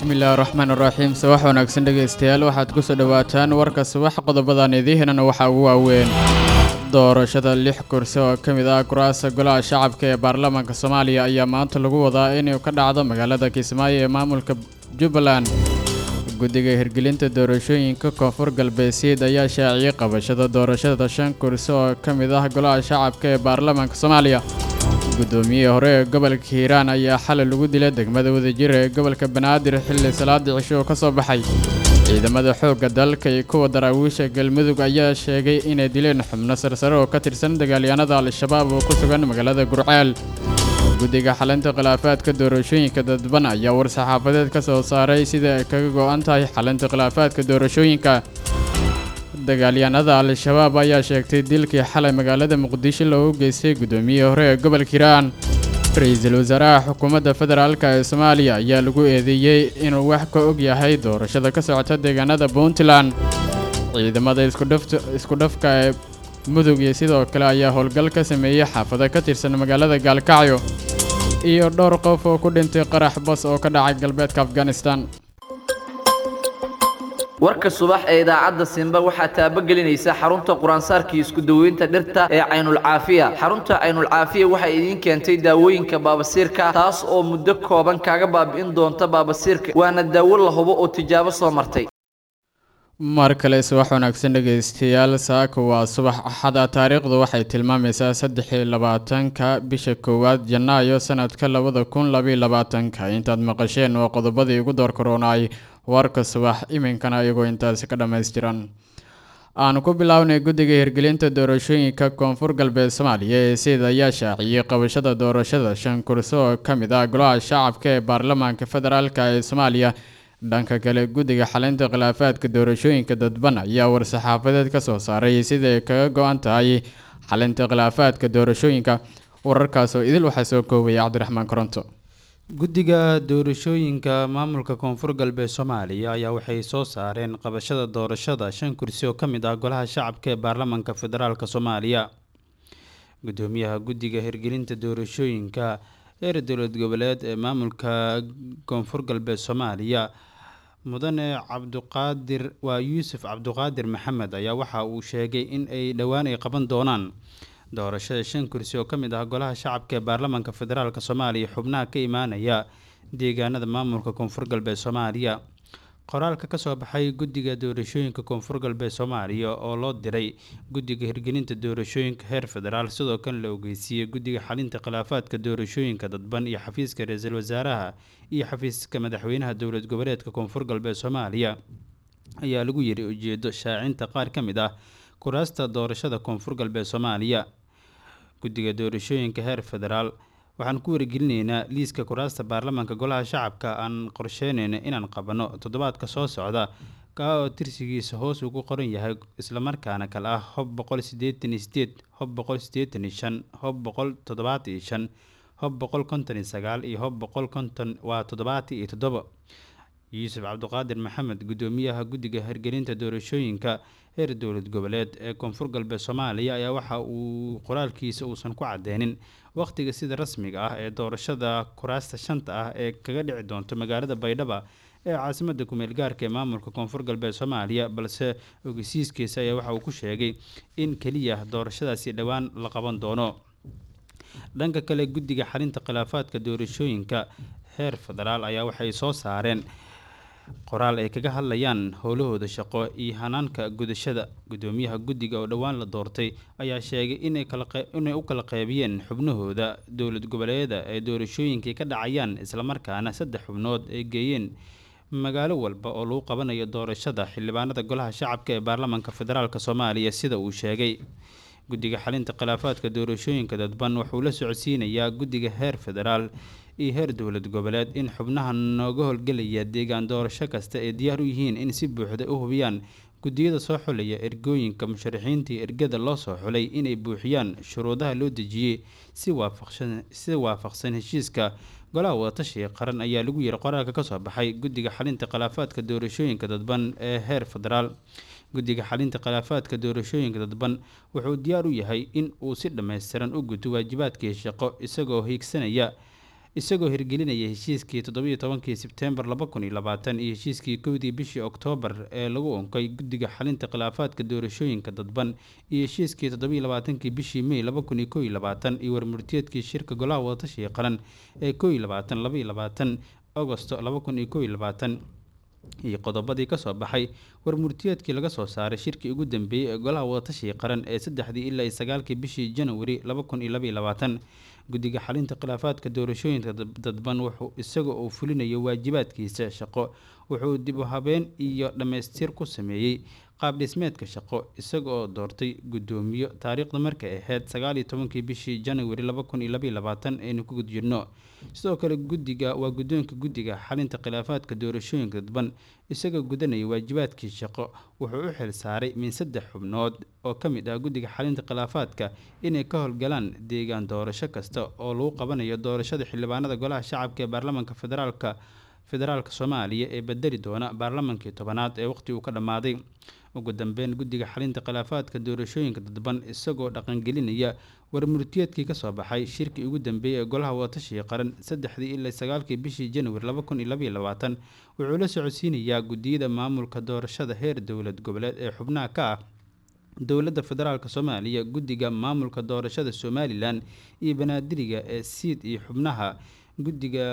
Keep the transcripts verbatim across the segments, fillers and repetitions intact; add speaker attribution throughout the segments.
Speaker 1: bismillaahi raxmaani raxiim subax wanaagsan dhegaystayaal waxaad ku soo dhawaataan warka subax qodobadan idiinana waxaa ugu waaweyn doorashada lix kursi oo ka mid ah kuraasta golaha shacabka ee baarlamaanka Soomaaliya ayaa maanta lagu wadaa inay ka dhacdo magaalada Kismaayo ee maamulka Jubbaland guddiga hirgelinta doorashooyinka koonfur galbeed ayaa shaaciyay qabashada doorashada shan kursi oo ka mid ah golaha shacabka ee baarlamaanka Soomaaliya gudoomiyaha hore ee gobolka Hiiraan ayaa xalay lagu dilay degmada wadajir ee gobolka Banaadir xilli salaadii cisho ka soo baxay ciidamada xoogga dalka iyo kuwa daraawiisha galmudug ayaa sheegay inay dileen xubno sarsare oo ka tirsan dagaalyahanada al-shabaab oo ku sugan magaalada Gurceel guddiga xalinta khilaafaadka doorashooyinka dadban ayaa war saxaafadeed ka soo saaray sida ay kaga go'an tahay xalinta khilaafaadka doorashooyinka dagaalyahanada al-shabaab ayaa sheegtay dilkii xalay magaalada Muqdisho loogu geystay gudoomiyaha hore ee gobolka Hiiraan ra'iisul wasaaraha xukuumadda federaalka ee Soomaaliya ayaa lagu eedeeyay inuu wax ka og yahay doorashada ka socota deegaanada Puntland ciidamada isku dhafta isku dhafka ee mudug iyo sidoo kale ayaa howlgal ka sameeyay xaafado ka tirsan magaalada Gaalkacyo iyo dhowr qof oo ku dhintay qarax bas oo ka dhacay galbeedka Afghanistan
Speaker 2: warka subax ee idaacada Simba waxa taabagelinaysa xarunta Quraansaarka isku daweynta dhirta ee Aynul Caafiya xarunta Aynul Caafiya waxa idin keentay daawooyinka baabasiirka taas oo muddo kooban kaaga baabi'in doonta baabasiirka waana daawo la hubo oo tijaabo soo martay
Speaker 1: mar kale subax wanaagsan dhageystayaal saaka waa subax axada taariikhdu waxay tilmaamaysaa saddex iyo labaatanka bisha koowaad Janaayo sanadka labada kun laba iyo labaatanka intaad maqasheen oo qodobadii ugu door koroonay warka subax iminkana ayagoo intaas ka dhameystiran aan ku bilaabnay guddiga hirgelinta doorashooyinka koonfur galbeed Soomaaliya ee sida ayaa shaaciyay qabashada doorashada shan kursi oo ka mid ah golaha shacabka ee baarlamaanka federaalka ee Soomaaliya dhanka kale guddiga xalinta khilaafaadka doorashooyinka dadban ayaa war saxaafadeed ka soo saaray sida ay kaga go'an tahay xalinta khilaafaadka doorashooyinka wararkaas oo idil waxa soo koobay Cabdiraxmaan Koronto
Speaker 3: guddiga doorashooyinka maamulka koonfur galbeed Soomaaliya ayaa waxay soo saareen qabashada doorashada shan kursi oo ka mid ah golaha shacabka ee baarlamaanka federaalka Soomaaliya gudoomiyaha guddiga hirgelinta doorashooyinka ee dowlad goboleed ee maamulka koonfur galbeed Soomaaliya mudane Cabduqaadir waa Yuusuf Cabduqaadir Maxamed ayaa waxa uu sheegay in ay dhawaan ay qaban doonaan doorashada shan kursi oo ka mid ah golaha shacabka ee baarlamaanka federaalka Soomaaliya xubnaha ka imaanaya deegaanada maamulka koonfur galbeed Soomaaliya qoraalka ka soo baxay guddiga doorashooyinka koonfur galbeed Soomaaliya oo loo diray guddiga hirgelinta doorashooyinka heer federaal sidoo kale la ogeysiiyay guddiga xalinta khilaafaadka doorashooyinka dadban iyo xafiiska ra'iisul wasaaraha iyo xafiiska madaxweynaha dowlad goboleedka koonfur galbeed Soomaaliya ayaa lagu yiri ujeedo shaacinta qaar ka mid ah kuraasta doorashada koonfur galbeed Soomaaliya guddiga doorashooyinka heer federaal waxaan ku wargelinaynaa liiska kuraasta baarlamaanka golaha shacabka aan qorsheynayna inaan qabano toddobaadka soo socda ka oo tirsigiisa hoos ugu qoran yahay isla markaana kala ah hob boqol siddeetan iyo siddeed hob boqol siddeetan iyo shan hob boqol toddobaatan iyo shan hob boqol konton iyo sagaal iyo hob boqol konton waa toddobaatan iyo toddoba Yuusuf Cabduqaadir Maxamed gudoomiyaha guddiga hirgelinta doorashooyinka heer dowlad goboleed ee koonfur galbeed Soomaaliya ayaa waxa uu qoraalkiisa uusan ku cadeynin waqtiga sida rasmiga ah ee doorashada kuraasta shanta ah ee kaga dhici doonto magaalada Baydhabo ee caasimadda ku meel gaarka ee maamulka koonfur galbeed Soomaaliya balse ogeysiiskiisa ayaa waxa uu ku sheegay in kaliya doorashadaasi dhawaan la qaban doono dhanka kale guddiga xalinta khilaafaadka doorashooyinka heer federaal ayaa waxay soo saareen qoraal ay kaga hadlayaan howlahooda shaqo iyo hanaanka gudashada gudoomiyaha guddiga oo dhawaan la doortay ayaa sheegay inay kala inay u kala qaybiyeen xubnahooda dowlad goboleedyada ee doorashooyinka ka dhacayaan isla markaana saddex xubnood ay geeyeen magaalo walba oo lagu qabanayo doorashada xildhibaanada golaha shacabka ee baarlamaanka federaalka Soomaaliya sida uu sheegay guddiga xalinta khilaafaadka doorashooyinka dadban wuxuu la socodsiinayaa guddiga heer federaal iyo heer dowlad goboleed in xubnaha nooga howlgelaya deegaan doorasho kasta ay diyaar u yihiin in si buuxda u hubiyaan guddiyada soo xulaya ergooyinka musharaxiinta ergada loo soo xulay inay buuxiyaan shuruudaha loo dejiyay si waafaqsan si waafaqsan heshiiska golaha wadatashiga qaran ayaa lagu yiri qoraalka ka soo baxay guddiga xalinta khilaafaadka doorashooyinka dadban ee heer federaal guddiga xalinta khilaafaadka doorashooyinka dadban wuxuu diyaar u yahay in uu si dhameystiran u guto waajibaadkii shaqo isagoo hiigsanaya isagoo hirgelinaya heshiiskii toddobiyo tobankii sebtembar laba kun iyo labaatan iyo heshiiskii kowdii bishii oktoobar ee lagu onkay guddiga xalinta khilaafaadka doorashooyinka dadban iyo heshiiskii toddobiyo labaatankii bishii mey laba kun iyo kow iyo labaatan iyo warmurtiyeedkii shirka golaha wadatashiga qaran ee kow iyo labaatan laba iyo labaatan agosto laba kun iyo kow iyo labaatan iyo qodobadii kasoo baxay warmurtiyeedkii laga soo saaray shirkii ugu dambeeyey ee golaha wadatashiga qaran ee saddexdii ilaa iyo sagaalkii bishii janwari laba kun iyo laba iyo labaatan guddiga xalinta khilaafaadka doorashooyinka dadban wuxuu isaga uu fulinayo waajibaadkiisa shaqo wuxuu dib u habeen iyo dhammaystir ku sameeyey qaab dhismeedka shaqo isaga oo doortay guddoomiyo taariikhda markay ahayd sagaal iyo tobankii bishii janwari laba kun iyo laba iyo labaatan aynu ku gudjirno sidoo kale guddiga waa guddoonka guddiga xalinta khilaafaadka doorashooyinka dadban isaga gudanaya waajibaadkii shaqo wuxuu u xil saaray min saddex xubnood oo ka mid ah guddiga xalinta khilaafaadka inay ka howlgalaan deegaan doorasho kasta oo lagu qabanayo doorashada xildhibaanada golaha shacabka ee baarlamaanka federaalka federaalka soomaaliya ee bedeli doona baarlamaankii tobanaad ee waqti uu ka dhammaaday ugu dambeyn guddiga xalinta khilaafaadka doorashooyinka dadban isagoo dhaqangelinaya warmurtiyeedkii kasoo baxay shirkii ugu dambeeyey ee golaha wadatashiga qaran saddexdii ilaa sagaalkii bishii janwari laba kun iyo laba iyo labaatan wuxuu la socodsiinayaa guddiyada maamulka doorashada heer dowlad goboleed ee xubnaha ka ah dowladda federaalk soomaaliya guddiga maamulka doorashada somalilan iyo banaadiriga ee siid iyo xubnaha guddiga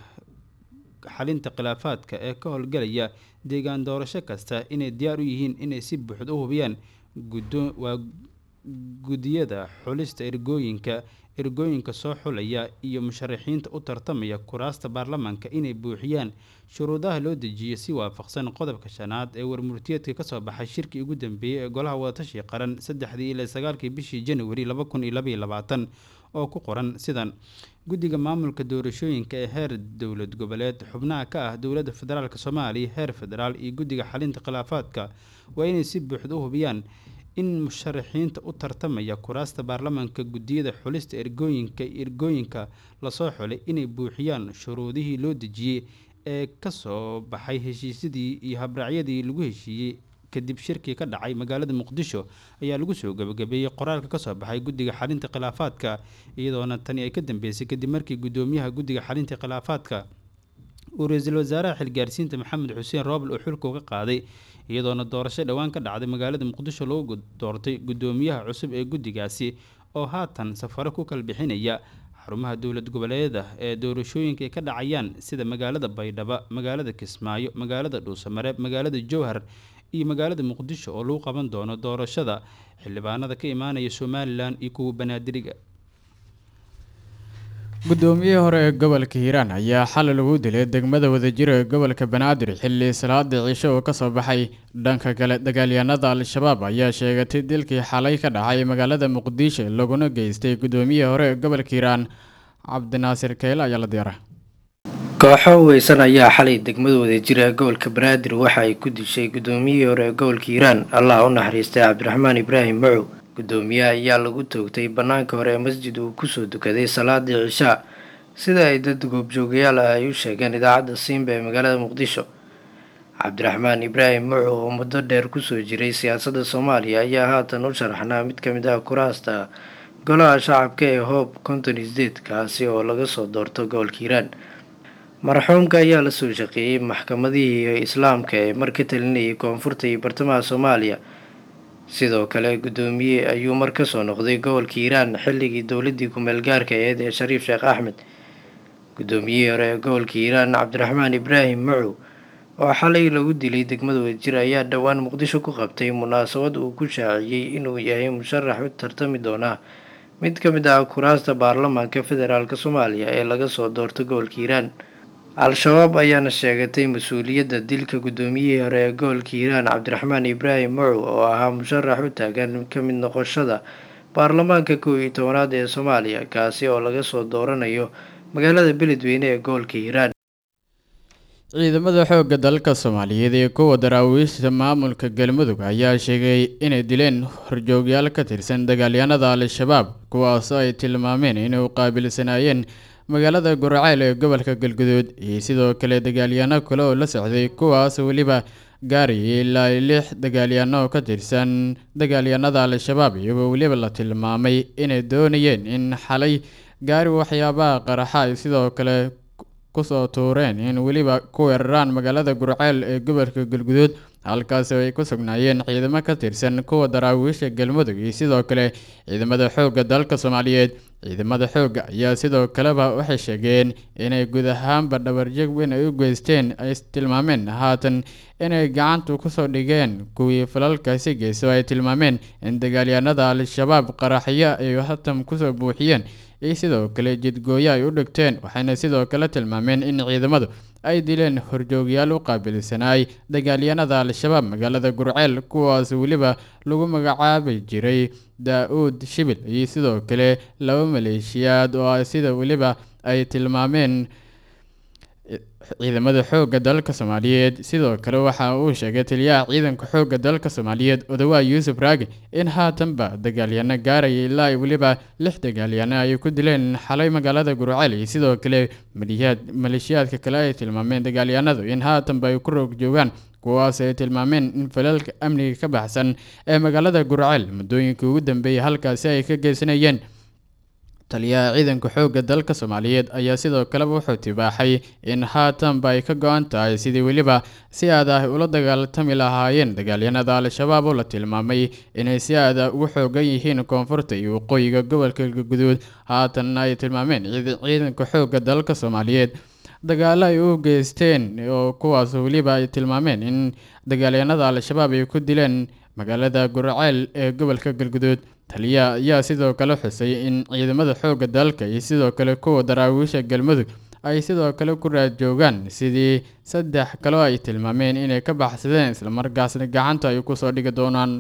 Speaker 3: xalinta khilaafaadka ee ka howlgalaya deegaan doorasho kasta inay diyaar u yihiin inay si buuxda u hubiyaan waa guddiyada xulista ergooyinka ergooyinka soo xulaya iyo musharaxiinta u tartamaya kuraasta baarlamaanka inay buuxiyaan shuruudaha loo dejiyo si waafaqsan qodobka shanaad ee warmurtiyeedka kasoo baxay shirkii ugu dambeeyey ee golaha wadatashiga qaran saddexdii ilaa sagaalkii bishii janwari laba kun iyo laba iyo labaatan oo ku qoran sidan guddiga maamulka doorashooyinka ee heer dowlad goboleed xubnaha ka ah dowladda federaalk soomaaliya heer federaal iyo guddiga xalinta khilaafaadka waa inay si buuxda u hubiyaan in musharaxiinta u tartamaya kuraasta baarlamaanka guddiyada xulista ergooyinka ergooyinka lasoo xulay inay buuxiyaan shuruudihii loo dejiyey ee kasoo baxay heshiisyadii iyo habraacyadii lagu heshiiyey kadib shirkii ka dhacay magaalada muqdisho ayaa lagu soo gabagabeeyey qoraalka kasoo baxay guddiga xalinta khilaafaadka iyadoona tani ay ka dambeysay kadib markii guddoomiyaha guddiga xalinta khilaafaadka uu ra-iisul wasaaraha xilgaarsiinta maxamed xuseen roobl uu xilka uga qaaday iyadoona doorasho dhowaan ka dhacday magaalada muqdisho lagu doortay guddoomiyaha cusub ee guddigaasi oo haatan safaro ku kala bixinaya xarumaha dowlad goboleedyada ee doorashooyinka ay ka dhacayaan sida magaalada baydhabo magaalada kismaayo magaalada dhuusamareeb magaalada jowhar iyo magaalada muqdisho oo lagu qaban doono doorashada xildhibaanada ka imaanaya somalilan iyo kuwa banaadiriga
Speaker 1: guddoomiyihii hore ee gobolka hiiraan ayaa xalay lagu dilay degmada wadajir ee gobolka banaadir xilli salaadii cisho uu kasoo baxay dhanka kale dagaalyahanada al-shabaab ayaa sheegatay dilkii xalay ka dhacay magaalada muqdisho laguna geystay guddoomiyihii hore ee gobolka hiiraan cabdinaasir keyle ayaa la diyaara
Speaker 4: kooxo weysan ayaa xalay degmada wadajir ee gobolka banaadir waxa ay ku dishay guddoomiyihii hore ee gobolka hiiraan allah u naxariistay cabdiraxmaan ibraahim macow guddoomiyaha ayaa lagu toogtay bannaanka hore ee masjid uu kusoo dukaday salaadii cishaa sida ay dad goobjoogayaal ah ay u sheegeen idaacadda siimba ee magaalada muqdisho cabdiraxmaan ibraahim macow oo muddo dheer kusoo jiray siyaasadda soomaaliya ayaa haatan u sharaxnaa mid ka mid ah kuraasta golaha shacabka ee hoob konton isdeed kaasi oo laga soo doorto gobolka hiiraan marxuumka ayaa lasoo shaqeeyey maxkamadihii islaamka ee mar ka talinayay koonfurta iyo bartamaha soomaaliya sidoo kale guddoomiye ayuu mar ka soo noqday gobolka hiiraan xilligii dowladii ku-meel gaarka aheyd ee shariif sheekh axmed guddoomiyihii hore ee gobolka hiiraan cabdiraxmaan ibraahim macow oo xalay lagu dilay degmada wadajir ayaa dhowaan muqdisho ku qabtay munaasabad uu ku shaaciyey inuu yahay musharax u tartami doona mid ka mid ah kuraasta baarlamaanka federaalk soomaaliya ee laga soo doorto gobolka hiiraan al-shabaab ayaana sheegatay mas-uuliyadda dilka guddoomiyihii hore ee gobolka hiiraan cabdiraxmaan ibraahim macow oo ahaa musharax u taagan ka mid noqoshada baarlamaanka kow iyo tobanaad ee soomaaliya kaasi oo laga soo dooranayo magaalada beledweyne ee gobolka hiiraan
Speaker 1: ciidamada xoogga dalka soomaaliyeed ee kuwa daraawiishta maamulka galmudug ayaa sheegay inay dileen horjoogyaal ka tirsan dagaalyahanada al-shabaab kuwaasoo ay tilmaameen inay u qaabilsanaayeen magaalada guraceel ee gobolka galguduud iyo sidoo kale dagaalyaano kale oo la socday kuwaas weliba gaarayay ilaa lix dagaalyaano ka tirsan dagaalyahanada al-shabaab iyagoo weliba la tilmaamay inay doonayeen in xalay gaari waxyaabaha qaraxa ay sidoo kale kusoo tuureen in weliba ku weeraraan magaalada Gurceel ee gobolka Galguduud halkaas ay ku sugnaayeen ciidamo ka tirsan kuwa daraawiisha Galmudug iyo sidoo kale ciidamada xoogga dalka Soomaaliyeed ciidamada xoogga ayaa sidoo kaleba waxay sheegeen inay guud ahaanba dhabarjag weyn ay u geysteen ay tilmaameen haatan inay gacanta ku soo dhigeen kuwii falalkaasi geysay ay tilmaameen in dagaalyahanada al-shabaab qaraxyo ay haatan ku soo buuxiyeen iyo sidoo kale jidgooyo ay u dhigteen waxayna sidoo kale tilmaameen in ciidamadu ay dileen horjoogyaal u qaabilsanaay dagaalyahanada al-shabaab magaalada Gurceel kuwaas weliba lagu magacaabi jiray Daa'uud Shibil iyo sidoo kale laba maleeshiyaad oo sida weliba ay tilmaameen ciidamada xoogga dalka Soomaaliyeed sidoo kale waxa uu sheegay taliyaha ciidanka xoogga dalka Soomaaliyeed Odawa Yuusuf Raagi in haatanba dagaalyahano gaaraya ilaa weliba lix dagaalyahano ay ku dileen xalay magaalada Gurceel iyo sidoo kale maleeshiyaadka kale ay tilmaameen dagaalyahanadu in haatanba ay ku roog joogaan kuwaas ay tilmaameen in falalka amniga ka baxsan ee magaalada Gurceel muddooyinkii ugu dambeeyay halkaasi ay ka geysanayeen taliyaha ciidanka xoogga dalka Soomaaliyeed ayaa sidoo kale wuxuu tibaaxay in haatanba ay ka go'an tahay sidii weliba si aad ah ula dagaalami lahaayeen dagaalyahanada al-shabaab oo la tilmaamay inay si aad ah ugu xoogan yihiin koonfurta iyo waqooyiga gobolka Galguduud haatan ay tilmaameen ciidanka xoogga dalka Soomaaliyeed dagaalo ay u geysteen oo kuwaas weliba ay tilmaameen in dagaalyahanada al-shabaab ay ku dileen magaalada Gurceel ee gobolka Galguduud taliya ayaa sidoo kale xusay in ciidamada xoogga dalka iyo sidoo kale kuwa daraawiisha Galmudug ay sidoo kale ku raad joogaan sidii saddex kale ay tilmaameen inay ka baxsadeen isla markaasna gacanta ay ku soo dhigi doonaan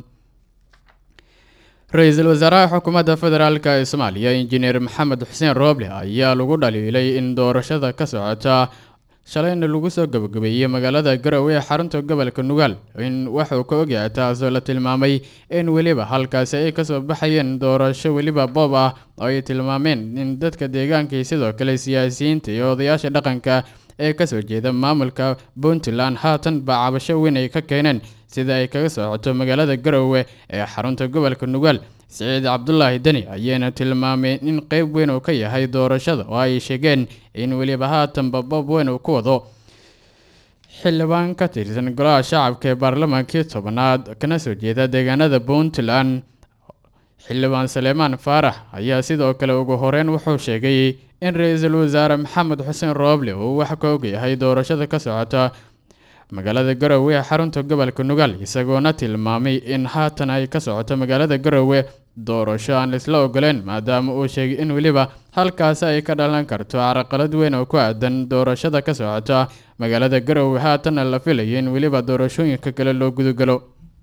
Speaker 1: Ra'iisul Wasaaraha Xukuumadda Federaalka ee Soomaaliya Injineer Maxamed Xuseen Rooble ayaa lagu dhaliilay in doorashada ka socota shalayna lagu soo gabagabeeyay magaalada Garowe ee xarunta gobolka Nugaal in wuxuu ka ogyahay taasoo la tilmaamay in weliba halkaasi ay ka soo baxayeen doorasho weliba boob ah oo ay tilmaameen in dadka deegaanka iyo sidoo kale siyaasiyiinta iyo odayaasha dhaqanka ee ka soo jeeda maamulka Puntland haatan ba cabasho weyn ay ka keeneen sida ay kaga socoto magaalada Garowe ee xarunta gobolka Nugaal Saciid Cabdullaahi Dani ayaana tilmaamay in qayb weyn uu ka yahay doorashada oo ay sheegeen in weliba haatan boob weyn uu ku wado xildhibaan ka tirsan golaha shacabka ee baarlamaankii tobanaad kana soo jeeda deegaanada Puntland xildhibaan Saleemaan Faarax ayaa sidoo kale ugu horeyn wuxuu sheegay in Ra'iisul Wasaare Maxamed Xuseen Rooble uu wax ka ogyahay doorashada ka socota magaalada Garowe ee xarunta gobolka Nugaal isagoona tilmaamay in haatan ay ka socoto magaalada Garowe doorasho aan isla ogoleen maadaama uu sheegay in weliba halkaas ay ka dhalan karto carqalad weyn oo ku aadan doorashada ka socota magaalada Garowe haatan la filayo in weliba doorashooyinka kale loo gudagalo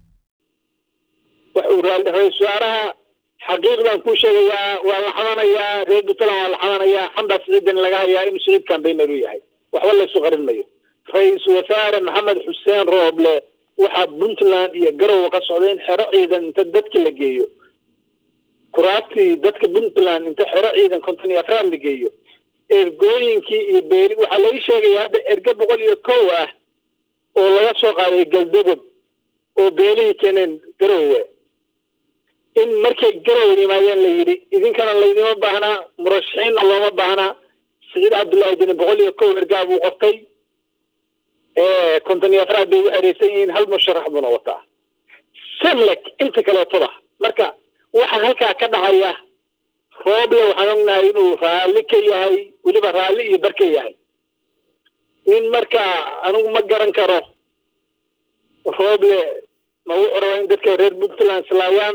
Speaker 5: wuxuu raali wasaaraha xaqiiqdan ku sheegayaa waa la xamanayaa reer Puntland waa la xamanayaa xamdaas ciidan laga hayaa in shirkad campaign uu yahay waxba la soo qarin mayo Ra'iisul Wasaare Maxamed Xuseen Rooble waxa Puntland iyo Garowe ka socdeen xero ciidan inta dadka la geeyo kuraati dadka Puntland inta xero ciidan konton iyo afar la geeyo ergooyinkii iyo beeri waxa la sheegay hadda erga boqol iyo kow ah oo laga soo qaaday Galdogob oo beelihii keeneen Garowe in markay Garowe yimaadeen la yiri idinkana laydima baahna murashaxiin looma baahna Saciid Cabdullaahi Dani boqol iyo kow erga buu qortay ee konton iyo afar bay u xariisay in hal musharax buu wataa samlek inta kale toba marka waxa halka ka dhacaya Rooble waxaan ognahay inuu raali ka yahay weliba raali iyo barka yahay in marka anigu ma garan karo Rooble ma uu rabo in dadka reer Puntland islaayaan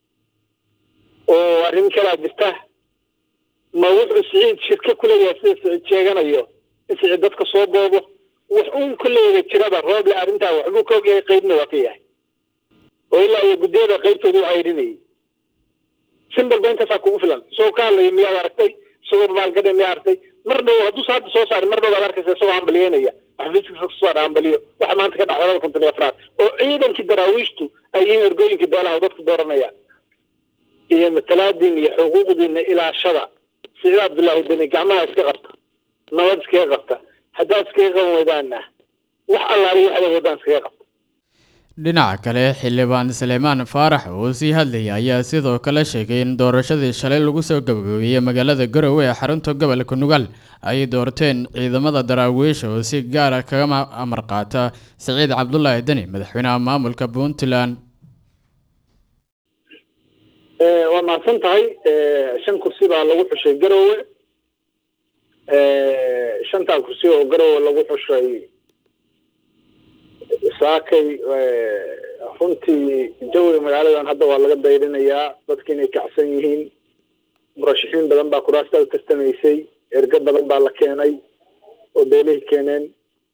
Speaker 5: oo arrin kala jirta ma wuxuu Saciid shirka kule yahay sheeganayo in Saciid dadka soo boobo wax uu kulleeyay jirada Rooble arrinta wuxuu ka ogyahay qaybna waa ka yahay oo ilaa iyo gudeeda qaybtooda ay rinay simbal beenta sa ku filan soo kaala miya aragtay soo baalgada miya aragtay marna haduu saad soo saar marna wada arkaysa soo ambaliyeenaya xafiiska soo saar ambaliyo waxa maanta ka dhacay konton iyo afar oo ciidankii daraawiishtu ay in ergooyinkii beelaha dadka dooranaya iyo matalaadin iyo xuquuqdiina ilaashada Saciid Cabdullaahi Dani gacmaha iska qabta nabad iska qabta haddaad iska qaban wadaana wax allaah iyo waxa wadaan iska qabta
Speaker 1: dhinaca kale xildhibaan Salmaan Faarax oo sii hadlayay ayaa sidoo kale sheegay in doorashadii shalay lagu soo gabagabeeyay magaalada Garowe ee xarunta gobolka Nugaal ay doorteen ciidamada daraawiisha oo si gaar ah kaga amar qaata Saciid Cabdullaahi Dani madaxweynaha maamulka Puntland.
Speaker 5: ee waa maasan tahay ee shan kursi baa lagu xushay Garowe ee shanta kursi oo Garowe lagu xushay saakay runtii jawiga magaaladan hadda waa laga dayrinayaa dadka inay kacsan yihiin murashaxiin badan baa kuraasta u tartamaysay erga badan baa la keenay oo beelihii keeneen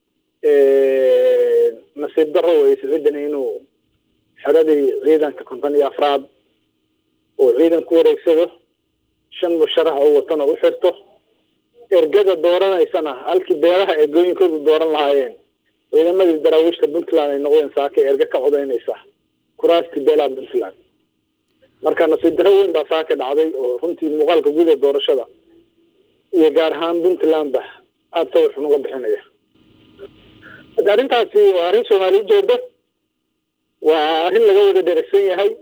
Speaker 5: nasiib darro way siciidan inuu xeradii ciidanka konton iyo afraad oo ciidan ku wareegsado shan musharax oo watan oo u xirto ergada dooranaysana halkii beelaha ee gooyinkoodu dooran lahaayeen ciidamadii daraawiishta Puntland ay noqdeen saakay erga ka codeynaysa kuraastii beelaha Puntland marka nasiib darro weyn baa saaka dhacday oo runtii muuqaalka guud ee doorashada iyo gaar ahaan Puntland ba aad soo xun uga bixinaya arrintaasi waa arrin Soomaali joogda waa arrin laga wada dheregsan yahay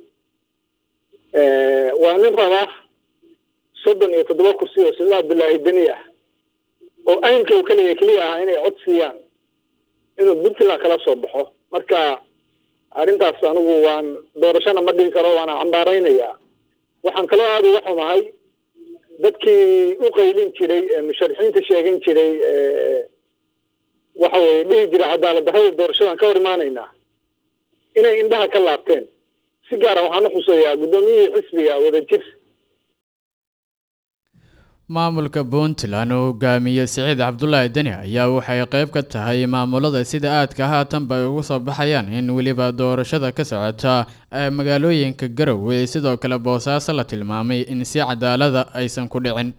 Speaker 5: ee waa nin raba soddon iyo toddoba kursi oo Saciid Cabdullaahi Dani ah oo aynka uu kaliya kaliya ah inay cod siiyaan inuu Puntland kala soo baxo marka arrintaas anigu waan doorashana ma dhigi karo waana cambaaraynayaa waxaan kala aad uga xumahay dadkii u qaylin jiray ee musharaxiinta sheegan jiray ee waxa way dhihi jiray cadaalad darrada doorashadan ka hor imaanaynaa inay indhaha ka laabteen si gaar ah waxaan u xusayaa gudoomiyihii xisbiga wadajir
Speaker 1: maamulka Puntland oo hogaamiye Saciid Cabdullaahi Dani ayaa waxay qayb ka tahay maamulada sida aadka haatan bay ugu soo baxayaan in waliba doorashada ka socota ee magaalooyinka Garowe sidoo kale Boosaaso la tilmaamay in si cadaalad ah aysan ku dhicin.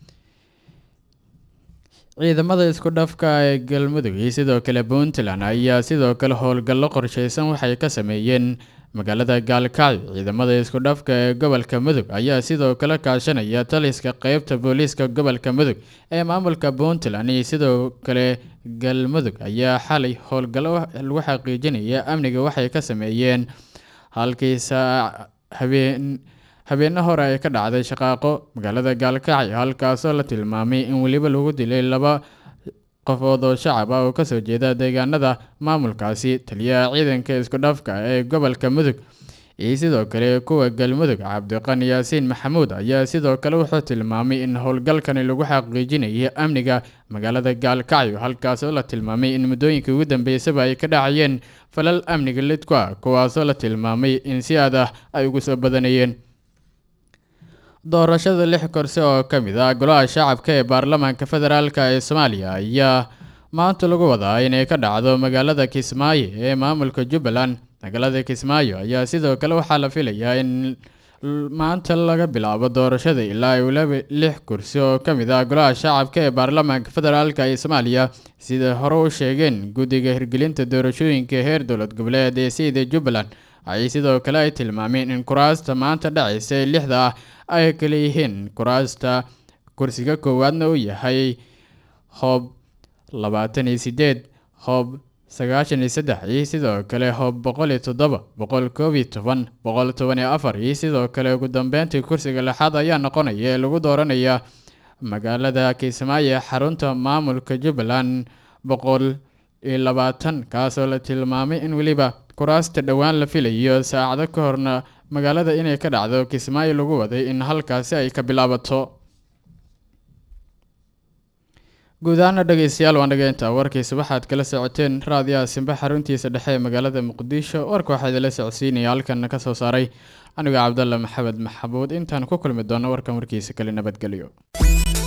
Speaker 1: ciidamada isku dhafka ee Galmudug iyo sidoo kale Puntland ayaa sidoo kale howlgallo qorsheysan waxay ka sameeyeen magaalada Gaalkacyo. ciidamada isku dhafka ee gobolka Mudug ayaa sidoo kale kaashanaya taliska qaybta booliiska gobolka Mudug ee maamulka Puntland iyo sidoo kale Galmudug ayaa xalay howlgallo lagu xaqiijinaya amniga waxay ka sameeyeen halkii saac habeen habeen hore ay ka dhacday shaqaaqo magaalada Gaalkacyo halkaas oo la tilmaamay in waliba lagu dilay laba qofood oo shacab ah oo ka soo jeeda deegaanada maamulkaasi. taliyaha ciidanka isku dhafka ee gobolka Mudug iyo sidoo kale kuwa Galmudug Cabdiqani Yaasiin Maxamuud ayaa sidoo kale wuxuu tilmaamay in howlgalkani lagu xaqiijinayo amniga magaalada Gaalkacyo halkaas oo la tilmaamay in muddooyinkii ugu dambeysay ay ka dhacayeen falal amniga lid ku ah kuwaas oo la tilmaamay in si aad ah ay ugu soo badanayeen. doorashada lix kursi oo ka mid ah golaha shacabka ee baarlamaanka federaalka ee Soomaaliya ayaa maanta lagu wadaa inay ka dhacdo magaalada Kismaayo ee maamulka Jubbaland. magaalada Kismaayo ayaa sidoo kale waxaa la filayaa in maanta laga bilaabo doorashada ilaa waliba lix kursi oo ka mid ah golaha shacabka ee baarlamaanka federaalka ee Soomaaliya sida hore u sheegeen guddiga hirgelinta doorashooyinka heer dowlad goboleed ee sida Jubbaland. ay sidoo kale ay tilmaameen in kuraasta maanta dhacaysa lixda ah ay kala yihiin kuraasta kursiga koowaadna uu yahay hoob labaatan iyo sideed hoob sagaashan iyo saddex iyo sidoo kale hoob boqol iyo toddoba boqol koob iyo toban boqol toban iyo afar iyo sidoo kale ugu dambeyntii kursiga lixaad ayaa noqonaya ee lagu dooranaya magaalada Kismaayo xarunta maamulka Jubbaland boqol iyo labaatan kaasoo la tilmaamay in waliba kuraasta dhawaan la filayo saacado ka horna magaalada inay ka dhacdo Kismaayo lagu waday in halkaasi ay ka bilaabato. guud ahaan dhageystayaal waan dhageynta warkiisa waxaad kala socoteen raadiyaha Simba xaruntiisa dhexe ee magaalada Muqdisho. warka waxaa idinla socodsiinaya halkan ka soo saaray aniga Cabdulla Maxamed Maxamuud. intaan ku kulmi doono warkan warkiisa kale nabadgelyo.